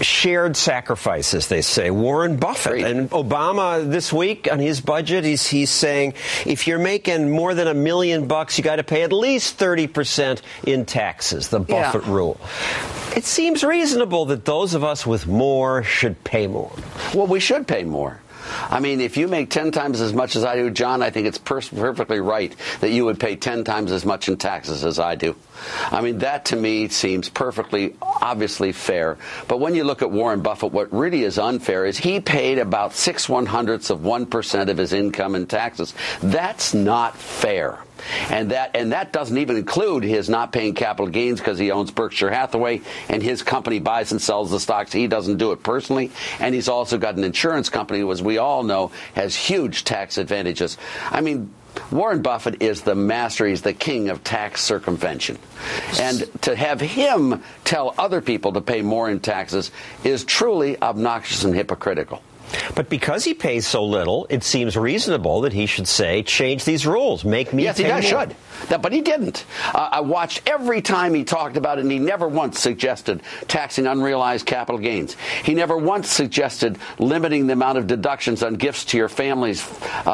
shared sacrifice, as they say. Warren Buffett. Great. And Obama this week on his budget, he's saying if you're making more than $1 million, you got to pay at least 30% in taxes, the Buffett rule. It seems reasonable that those of us with more should pay more. Well, we should pay more. I mean, if you make 10 times as much as I do, John, I think it's perfectly right that you would pay 10 times as much in taxes as I do. I mean, that to me seems perfectly, obviously fair. But when you look at Warren Buffett, what really is unfair is he paid about 0.06% of his income in taxes. That's not fair. And that doesn't even include his not paying capital gains because he owns Berkshire Hathaway and his company buys and sells the stocks. He doesn't do it personally. And he's also got an insurance company who, as we all know, has huge tax advantages. I mean, Warren Buffett is the master. He's the king of tax circumvention. And to have him tell other people to pay more in taxes is truly obnoxious and hypocritical. But because he pays so little, it seems reasonable that he should say, change these rules, make me pay more. Yes, he should. But he didn't. I watched every time he talked about it, and he never once suggested taxing unrealized capital gains. He never once suggested limiting the amount of deductions on gifts to your family's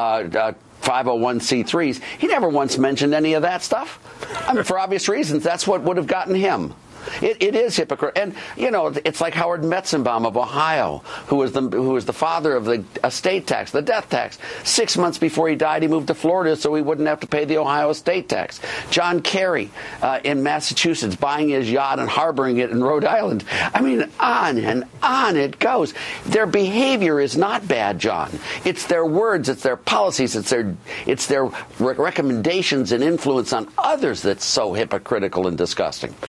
501c3s. He never once mentioned any of that stuff. I mean, for obvious reasons, that's what would have gotten him. It is hypocritical. And, you know, it's like Howard Metzenbaum of Ohio, who was the father of the estate tax, the death tax. 6 months before he died, he moved to Florida so he wouldn't have to pay the Ohio estate tax. John Kerry in Massachusetts, buying his yacht and harboring it in Rhode Island. I mean, on and on it goes. Their behavior is not bad, John. It's their words, it's their policies, it's their recommendations and influence on others that's so hypocritical and disgusting.